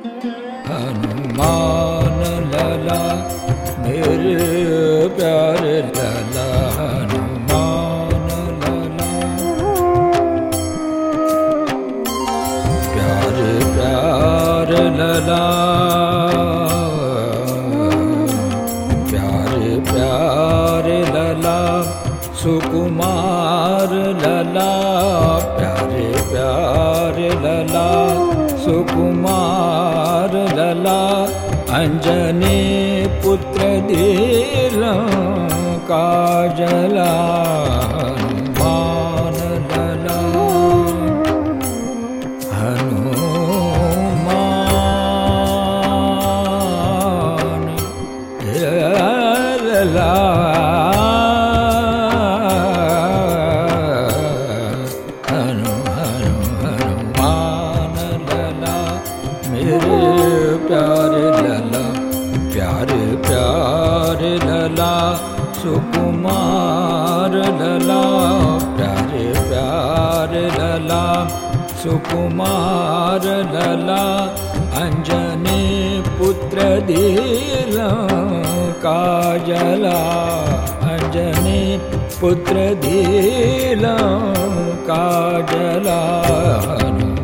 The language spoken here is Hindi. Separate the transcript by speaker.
Speaker 1: हनुमान लला मेरे प्यारे लला, हनुमान लला प्यारे प्यारे लला, प्यारे प्यारे लला सुकुमार लला, प्यारे प्यारे लला सुकुमार लला, अंजनी पुत्र धीर काजला, हनुमान लला, हनुमान लला, हनुमान लला मेरे प्यारे लला, प्यारे प्यारे लला सुकुमार लला, प्यारे प्यारे लला सुकुमार लला, अंजनी पुत्र धीर काजला, अंजनी पुत्र धीर काजला।